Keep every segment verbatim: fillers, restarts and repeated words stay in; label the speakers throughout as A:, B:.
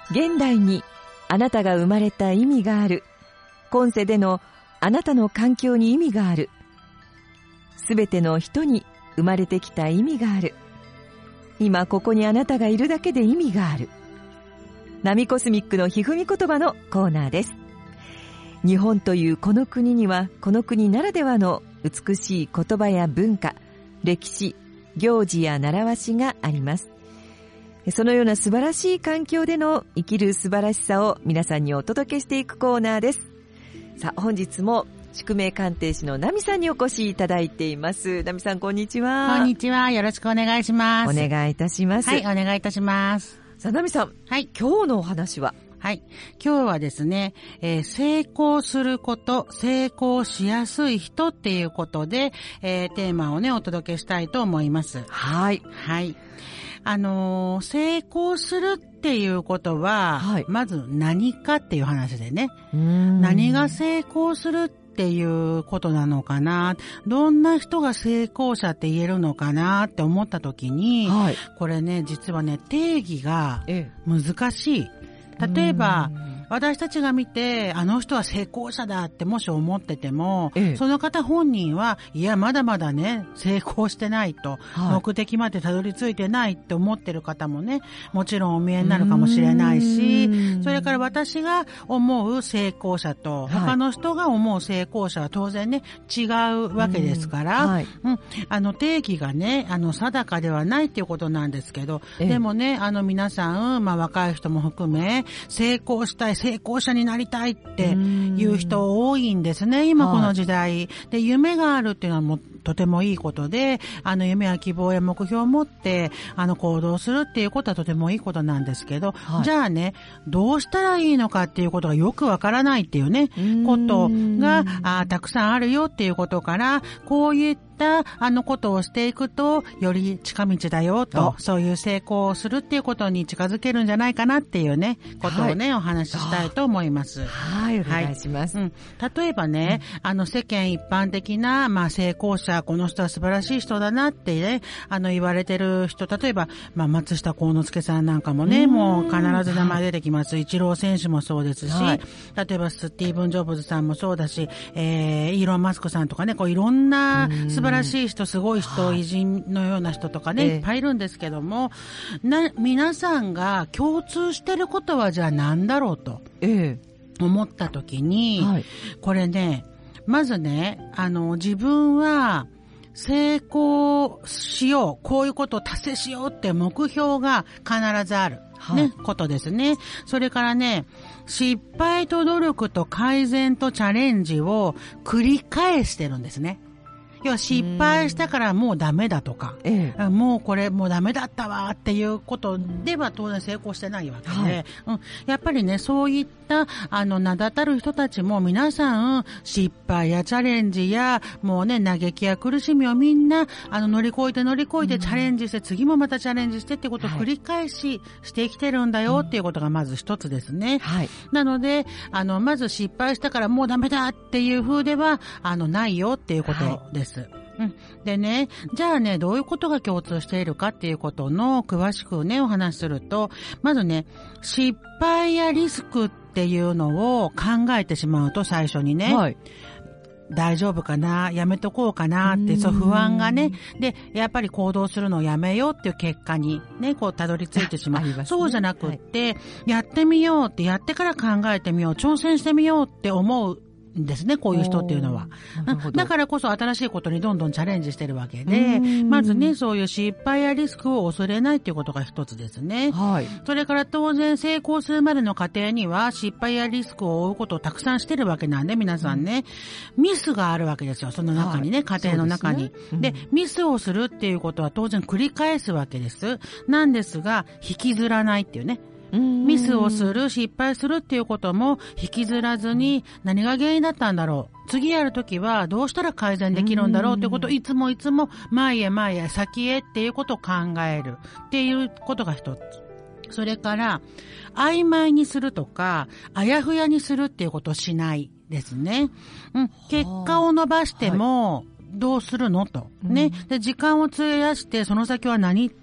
A: 現代にあなたが生まれた意味がある。今世でのあなたの環境に意味がある。すべての人に生まれてきた意味がある。今ここにあなたがいるだけで意味がある。ナミコスミックのひふみ言葉のコーナーです。日本というこの国にはこの国ならではの美しい言葉や文化、歴史、行事や習わしがあります。そのような素晴らしい環境での生きる素晴らしさを皆さんにお届けしていくコーナーです。さあ、本日も宿命鑑定士のナミさんにお越しいただいています。ナミさん、こんにちは。
B: こんにちは。よろしくお願いします。
A: お願いいたします。
B: はい、お願いいたします。
A: さあ、ナミさん、
B: はい、
A: 今日のお話は？
B: はい。今日はですね、えー、成功すること、成功しやすい人っていうことで、えー、テーマをね、お届けしたいと思います。
A: はい。
B: はい。あのー、成功するっていうことは、はい、まず何かっていう話でね。
A: うーん、
B: 何が成功するっていうことなのかな、どんな人が成功者って言えるのかなって思った時に、はい、これね、実はね、定義が難しい。例えば、私たちが見て、あの人は成功者だってもし思ってても、ええ、その方本人は、いや、まだまだね、成功してないと、はい、目的までたどり着いてないって思ってる方もね、もちろんお見えになるかもしれないし、それから私が思う成功者と、はい、他の人が思う成功者は当然ね、違うわけですから、はい、うん、あの、定義がね、あの、定かではないっていうことなんですけど、ええ、でもね、あの、皆さん、まあ、若い人も含め、成功したい、成功者になりたいっていう人多いんですね、今この時代。はい、で、夢があるっていうのはもうとてもいいことで、あの夢や希望や目標を持ってあの行動するっていうことはとてもいいことなんですけど、はい、じゃあね、どうしたらいいのかっていうことがよくわからないっていうね、ことがあたくさんあるよっていうことから、こういったあのことをしていくとより近道だよと、そういう成功をするっていうことに近づけるんじゃないかなっていうね、ことをね、はい、お話ししたいと思います。
A: はい、お願いします。
B: はい、うん、例えばね、うん、あの世間一般的な、まあ、成功者、この人は素晴らしい人だなってね、あの言われてる人、例えば、まあ、松下幸之助さんなんかもね、もう必ず名前出てきます。イチロー選手もそうですし、はい、例えばスティーブン・ジョブズさんもそうだし、えー、イーロン・マスクさんとかね、こういろんな素晴らしい人、すごい人、はい、偉人のような人とかね、いっぱいいるんですけども、な、皆さんが共通してることはじゃあ何だろうと思ったときに、はい、これね、まずね、あの、自分は成功しよう、こういうことを達成しようって目標が必ずある。ね、はい、ことですね。それからね、失敗と努力と改善とチャレンジを繰り返してるんですね。要は失敗したからもうダメだとか、ええ、もうこれもうダメだったわっていうことでは当然成功してないわけで、はい、うん、やっぱりね、そういったあの名だたる人たちも皆さん失敗やチャレンジやもうね、嘆きや苦しみをみんなあの乗り越えて乗り越えてチャレンジして、うん、次もまたチャレンジしてってことを繰り返ししてきてるんだよっていうことがまず一つですね。はい、なのであのまず失敗したからもうダメだっていう風ではあのないよっていうことです。はい、うん。でね、じゃあね、どういうことが共通しているかっていうことの詳しくね、お話しすると、まずね、失敗やリスクっていうのを考えてしまうと最初にね、はい、大丈夫かな、やめとこうかなって、そう不安がね、で、やっぱり行動するのをやめようっていう結果にね、こうたどり着いてしまう。ね、そうじゃなくって、はい、やってみようって、やってから考えてみよう、挑戦してみようって思うですね、こういう人っていうのは。だからこそ新しいことにどんどんチャレンジしてるわけで、まずね、そういう失敗やリスクを恐れないっていうことが一つですね。はい、それから当然成功するまでの過程には失敗やリスクを負うことをたくさんしてるわけなんで、皆さんね、うん、ミスがあるわけですよ、その中にね、はい、過程の中に。で、ね、うん、で、ミスをするっていうことは当然繰り返すわけです。なんですが、引きずらないっていうね。ミスをする、失敗するっていうことも引きずらずに、何が原因だったんだろう、次やるときはどうしたら改善できるんだろうっていうことをいつもいつも前へ前へ先へっていうことを考えるっていうことが一つ。それから曖昧にするとかあやふやにするっていうことをしないですね。うん、結果を伸ばしても、はい、どうするのと。ね。で、時間を費やして、その先は何っ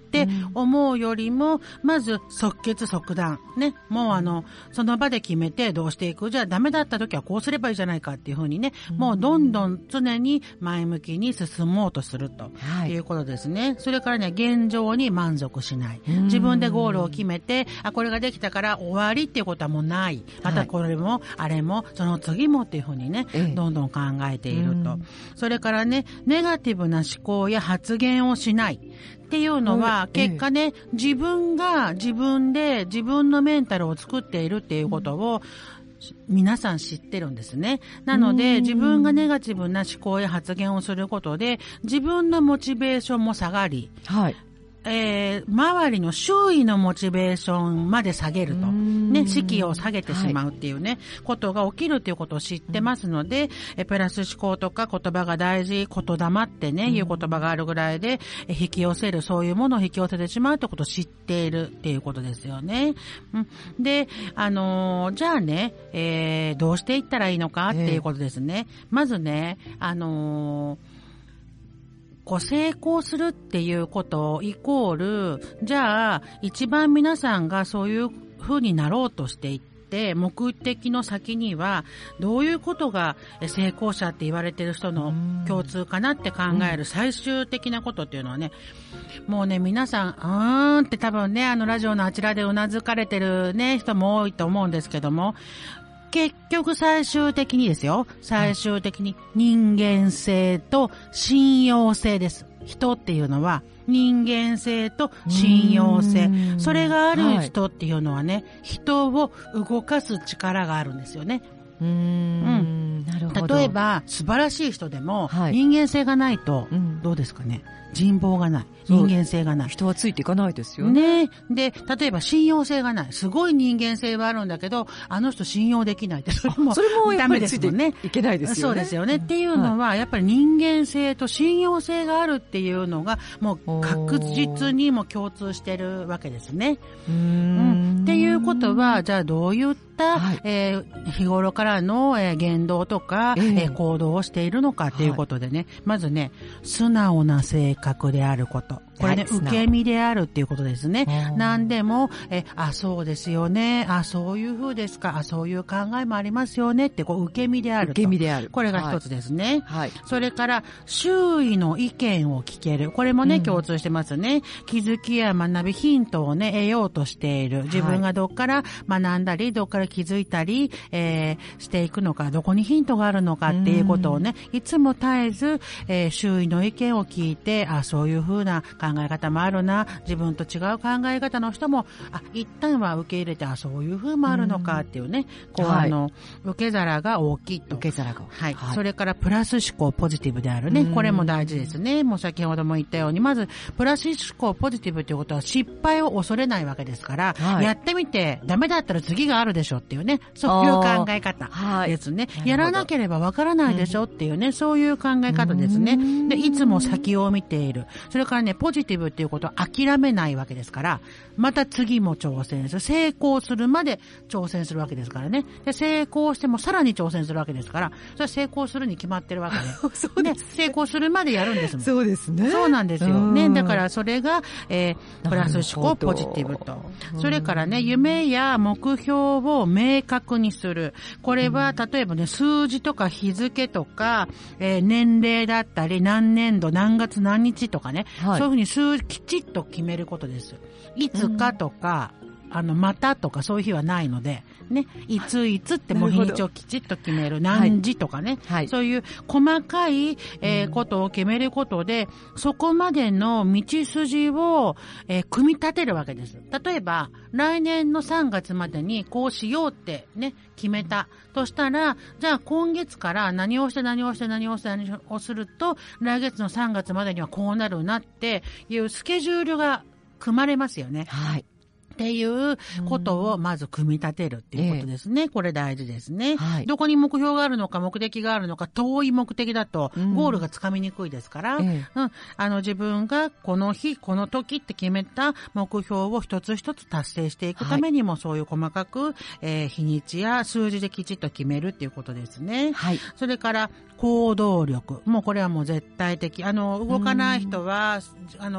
B: って思うよりも、まず即決即断。ね。もうあの、その場で決めてどうしていく。じゃあダメだった時はこうすればいいじゃないかっていうふうにね、もうどんどん常に前向きに進もうとするということですね。はい、それからね、現状に満足しない。自分でゴールを決めて、あ、これができたから終わりっていうことはもうない。またこれも、あれも、その次もっていうふうにね、どんどん考えていると。それからね、ネガティブな思考や発言をしない。っていうのは、結果ね、自分が自分で自分のメンタルを作っているっていうことを、皆さん知ってるんですね。なので、自分がネガティブな思考や発言をすることで、自分のモチベーションも下がり、はい。えー、周りの周囲のモチベーションまで下げると。ね、士気を下げてしまうっていうね、はい、ことが起きるっていうことを知ってますので、えプラス思考とか言葉が大事、言霊ってね、いう言葉があるぐらいで、え引き寄せる、そういうものを引き寄せてしまうってことを知っているっていうことですよね。うん、で、あのー、じゃあね、えー、どうしていったらいいのかっていうことですね。えー、まずね、あのー、こう成功するっていうことイコール、じゃあ一番皆さんがそういう風になろうとしていって、目的の先にはどういうことが成功者って言われてる人の共通かなって考える最終的なことっていうのはね、もうね、皆さん、うーんって多分ね、あのラジオのあちらでうなずかれてるね、人も多いと思うんですけども、結局最終的にですよ。最終的に人間性と信用性です。人っていうのは人間性と信用性。それがある人っていうのはね、はい、人を動かす力があるんですよね。
A: うーん、うん、なるほど。
B: 例えば素晴らしい人でも、はい、人間性がないと、うん、どうですかね。人望がない。人間性がない。
A: 人はついていかないですよね。
B: ね。で、例えば信用性がない。すごい人間性はあるんだけど、あの人信用できないって、それも
A: それもやっぱりついて
B: ね。
A: いけないですよね。
B: そうですよね。っていうのは、やっぱり人間性と信用性があるっていうのが、もう確実にも共通してるわけですね。
A: うーん。
B: っていうことは、じゃあどういった、はい、えー、日頃からの、えー、言動とか、えーえー、行動をしているのかっていうことでね、はい、まずね、素直な性格であること。これね、受け身であるっていうことですね。何でも、え、あ、そうですよね。あ、そういう風ですか。あ、そういう考えもありますよねって、こう、受け身であると。
A: 受け身である。
B: これが一つですね。
A: はい。
B: それから、周囲の意見を聞ける。これもね、うん、共通してますね。気づきや学び、ヒントをね、得ようとしている。自分がどっから学んだり、どっから気づいたり、えー、していくのか、どこにヒントがあるのかっていうことをね、いつも絶えず、えー、周囲の意見を聞いて、あ、そういう風な考え方もあるな、自分と違う考え方の人も、あ、一旦は受け入れて、あ、そういう風もあるのかっていうね、こう、はい、あの、受け皿が大きいと。
A: 受け皿が大きい。
B: はい。はい、それから、プラス思考、ポジティブであるね。これも大事ですね。もう先ほども言ったように、まず、プラス思考、ポジティブということは、失敗を恐れないわけですから、はい、やってみて、ダメだったら次があるでしょっていうね、そういう考え方ですね。はい、やらなければわからないでしょっていうね、うん、そういう考え方ですね。で、いつも先を見ている。それからね、ポジティブっていうことは諦めないわけですから、また次も挑戦する。成功するまで挑戦するわけですからね。で、成功してもさらに挑戦するわけですから、それは成功するに決まってるわけで。
A: そうですね。
B: 成功するまでやるんですもん。
A: そうですね。
B: そうなんですよ。ね。だからそれが、えー、プラス思考、ポジティブと。それからね、夢や目標を明確にする。これは、例えばね、数字とか日付とか、えー、年齢だったり、何年度、何月何日とかね、はい、そういうふうに数きちっと決めることです。いつかとか、うん、あの、またとかそういう日はないので、ね、いついつってもう日にちをきちっと決める。何時とかね、はい、そういう細かい、えー、ことを決めることで、そこまでの道筋を、えー、組み立てるわけです。例えば、来年のさんがつまでにこうしようってね、決めた。としたら、じゃあ今月から何をして何をして何をして何をすると、来月のさんがつまでにはこうなるなっていうスケジュールが組まれますよね。
A: はい。
B: っていうことをまず組み立てるっていうことですね。ええ、これ大事ですね、はい。どこに目標があるのか目的があるのか遠い目的だとゴールがつかみにくいですから、うんええうん、あの自分がこの日この時って決めた目標を一つ一つ達成していくためにも、はい、そういう細かく、えー、日にちや数字できちっと決めるっていうことですね。はい、それから行動力。もうこれはもう絶対的。あの動かない人はあの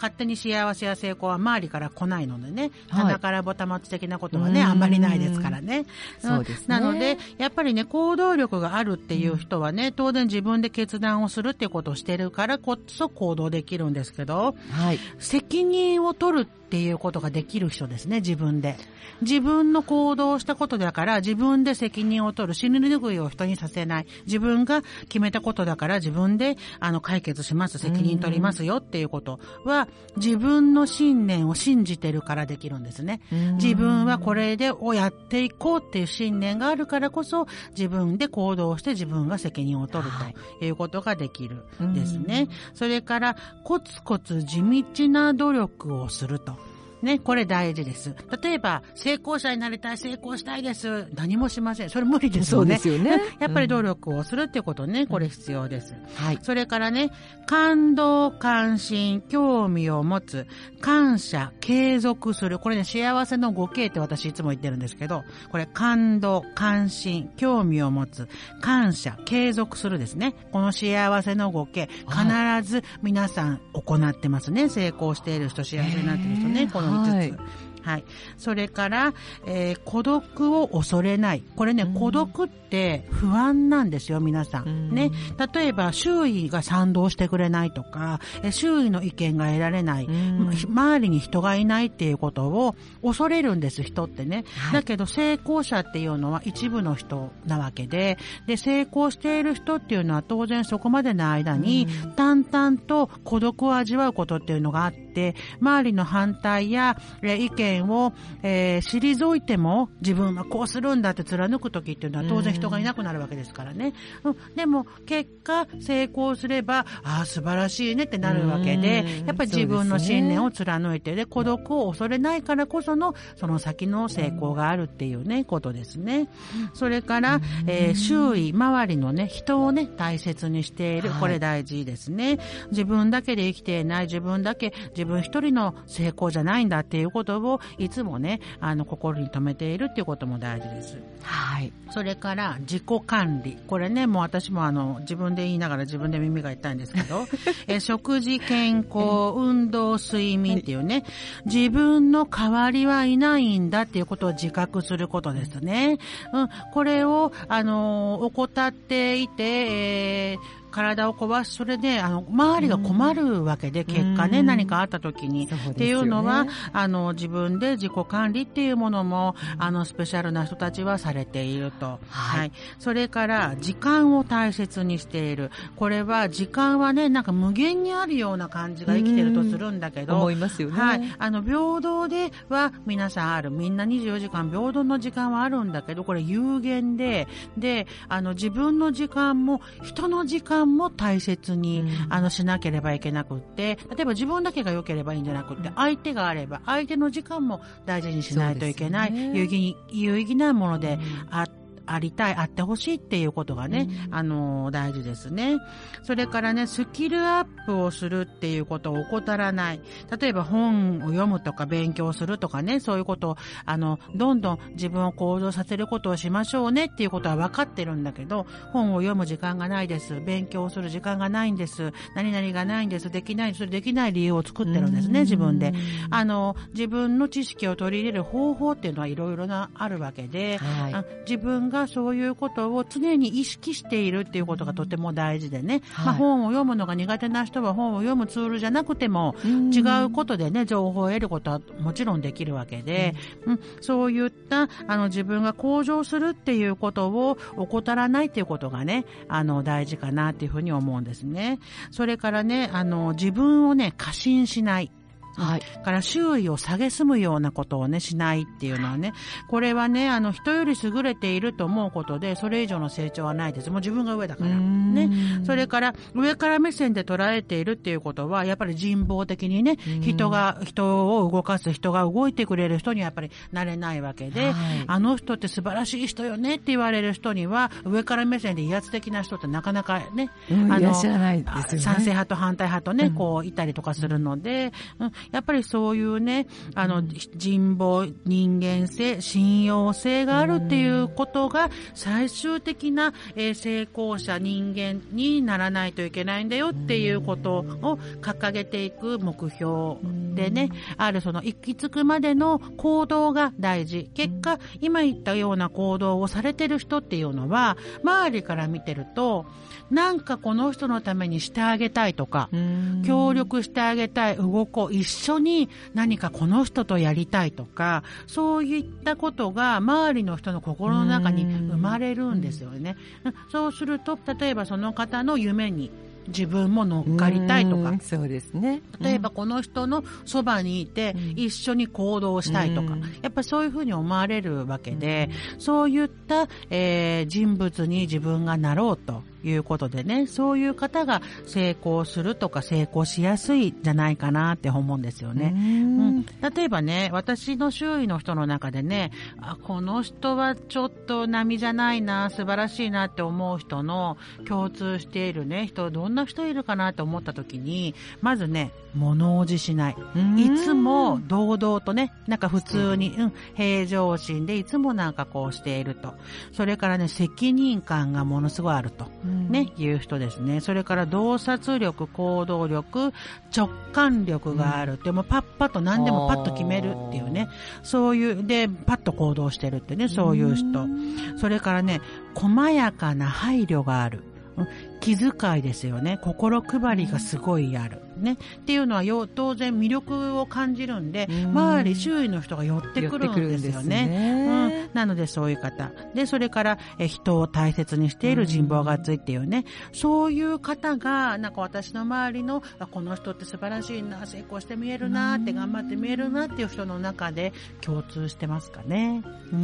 B: 勝手に幸せや成功は周りから来ないのでね、
A: はい、
B: 棚からぼたまち的なことはね、あんまりないですからね。
A: そうですね。
B: なので、やっぱりね、行動力があるっていう人はね、当然自分で決断をするっていうことをしてるからこそ行動できるんですけど、
A: はい、
B: 責任を取るっていうことができる人ですね、自分で。自分の行動をしたことだから自分で責任を取る、尻拭いを人にさせない。自分が決めたことだから自分であの解決します、責任取りますよっていうことは、自分の信念を信じてるからできるんですね。自分はこれでをやっていこうっていう信念があるからこそ、自分で行動して自分が責任を取るということができるんですね。それからコツコツ地道な努力をすると。ね、これ大事です。例えば、成功者になりたい、成功したいです。何もしません。それ無理ですよね。
A: そうですよね。
B: やっぱり努力をするっていうことね、これ必要です。
A: はい。
B: それからね、感動、関心、興味を持つ、感謝、継続する。これね、幸せの ごケー って私いつも言ってるんですけど、これ感動、関心、興味を持つ、感謝、継続するですね。この幸せの ごケー、必ず皆さん行ってますね。成功している人、幸せになっている人ね。このいつつ。はいはい。それから、えー、孤独を恐れない。これね、うん、孤独って不安なんですよ、皆さん。うん、ね。例えば、周囲が賛同してくれないとか、周囲の意見が得られない、うん、周りに人がいないっていうことを恐れるんです、人ってね。はい、だけど、成功者っていうのは一部の人なわけで、で、成功している人っていうのは当然そこまでの間に、うん、淡々と孤独を味わうことっていうのがあって、周りの反対や、えー、意見を、えー、退いても自分はこうするんだって貫く時っていうのは当然人がいなくなるわけですからね。うん、でも結果成功すれば、ああ素晴らしいねってなるわけで、やっぱり自分の信念を貫いてで、孤独を恐れないからこそのその先の成功があるっていうね、ことですね。それから、えー、周囲、周りのね、人をね、大切にしている。これ大事ですね。自分だけで生きていない、自分だけ、自分一人の成功じゃないんだっていうことをいつもね、あの心に留めているっていうことも大事です。
A: はい。
B: それから自己管理。これね、もう私もあの自分で言いながら自分で耳が痛いんですけど、え食事、健康、運動、睡眠っていうね、自分の代わりはいないんだっていうことを自覚することですね。うん、これをあの怠っていて、えー体を壊す、それで、あの、周りが困るわけで、結果ね、何かあった時に、っていうのは、あの、自分で自己管理っていうものも、あの、スペシャルな人たちはされていると。はい。はい、それから、時間を大切にしている。これは、時間はね、なんか無限にあるような感じが生きてるとするんだけど、
A: 思いますよね。
B: はい。あの、平等では皆さんある。みんなにじゅうよじかん平等の時間はあるんだけど、これ有限で、で、あの、自分の時間も、人の時間も大切に、うん、あのしなければいけなくって、例えば自分だけが良ければいいんじゃなくって、相手があれば相手の時間も大事にしないといけない、ね、有意義、有意義なものであって、ありたい、あってほしいっていうことがね、うん、あの、大事ですね。それからね、スキルアップをするっていうことを怠らない。例えば本を読むとか勉強するとかね、そういうことを、あの、どんどん自分を向上させることをしましょうねっていうことは分かってるんだけど、本を読む時間がないです。勉強する時間がないんです。何々がないんです。できない、それできない理由を作ってるんですね、自分で。あの、自分の知識を取り入れる方法っていうのはいろいろな、あるわけで、はい、あ自分ががそういうことを常に意識しているっていうことがとても大事でね、はい、まあ、本を読むのが苦手な人は本を読むツールじゃなくても違うことでね情報を得ることはもちろんできるわけで、うんうん、そういったあの自分が向上するっていうことを怠らないっていうことがねあの大事かなっていうふうに思うんですね。それからねあの自分をね過信しない、はい。から周囲を蔑むようなことをね、しないっていうのはね、これはね、あの、人より優れていると思うことで、それ以上の成長はないです。もう自分が上だから。ね。それから、上から目線で捉えているっていうことは、やっぱり人望的にね、人が、人を動かす、人が動いてくれる人にはやっぱりなれないわけで、はい、あの人って素晴らしい人よねって言われる人には、上から目線で威圧的な人ってなかなかね、
A: うん、あの、いらっしゃらないですよね。
B: 賛成派と反対派とね、こう、いたりとかするので、うんやっぱりそういうね、あの、人望、人間性、信用性があるっていうことが最終的な、えー、成功者、人間にならないといけないんだよっていうことを掲げていく目標でね、あるその行き着くまでの行動が大事。結果、今言ったような行動をされてる人っていうのは、周りから見てると、なんかこの人のためにしてあげたいとか、協力してあげたい、動こう、一緒に何かこの人とやりたいとか、そういったことが周りの人の心の中に生まれるんですよね。そうすると、例えばその方の夢に自分も乗っかりたいとか、
A: そうですね。
B: 例えばこの人のそばにいて一緒に行動したいとか、やっぱりそういうふうに思われるわけで、そういった、えー、人物に自分がなろうということでね、そういう方が成功するとか成功しやすいんじゃないかなって思うんですよね。うん、例えばね、私の周囲の人の中でね、あ、この人はちょっと並じゃないな、素晴らしいなって思う人の共通しているね、人、どんな人いるかなと思った時に、まずね、物おじしない。いつも堂々とね、なんか普通に、うん、平常心でいつもなんかこうしていると。それからね、責任感がものすごいあると。ね、いう人ですね。それから洞察力、行動力、直感力があるって、もうパッパッと何でもパッと決めるっていうね。そういう、で、パッと行動してるってね、そういう人。それからね、細やかな配慮がある。気遣いですよね。心配りがすごいある。ね。っていうのはよ、当然魅力を感じるんで、周り、周囲の人が寄ってくるんですよね。ね、うん。なのでそういう方。で、それから、え人を大切にしている人望が厚いっていうね。そういう方が、なんか私の周りの、あ、この人って素晴らしいな、成功して見えるな、って頑張って見えるなっていう人の中で共通してますかね。うん。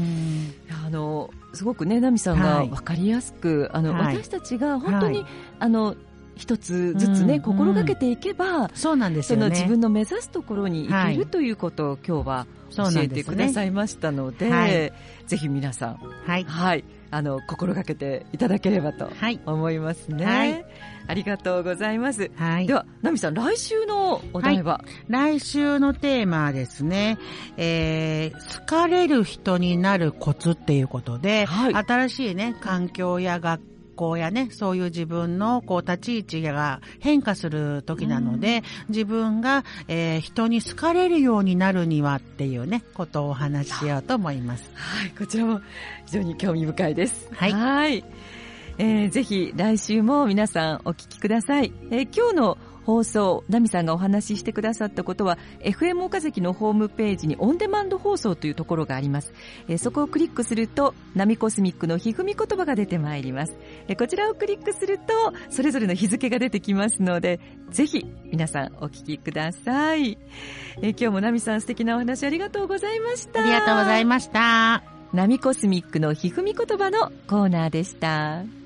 A: あの、すごくね、ナミさんが分かりやすく、はい、あの、はい、私たちが本当に、はい、あの、一つずつね、うん、心がけていけば、うん、
B: そうなんですよね。
A: その自分の目指すところに行ける、はい、ということを今日は教えてくださいましたので、はい、ぜひ皆さん、はい、はい、あの心がけていただければと思いますね。はい、ありがとうございます。はい、では、ナミさん、来週のお題は、はい、
B: 来週のテーマはですね、えー、好かれる人になるコツっていうことで、はい、新しいね、環境や学校こうやね、そういう自分のこう立ち位置が変化する時なので、自分が、えー、人に好かれるようになるにはっていうね、ことをお話ししようと思います。
A: はい、こちらも非常に興味深いです。
B: はい。
A: はい、えー、ぜひ来週も皆さんお聞きください。えー、今日の放送、ナミさんがお話ししてくださったことは エフエム 岡崎のホームページにオンデマンド放送というところがあります。えー、そこをクリックするとナミコスミックのひふみ言葉が出てまいります。えー、こちらをクリックするとそれぞれの日付が出てきますので、ぜひ皆さんお聞きください。えー、今日もナミさん、素敵なお話ありがとうございました。
B: ありがとうございました。
A: ナミコスミックのひふみ言葉のコーナーでした。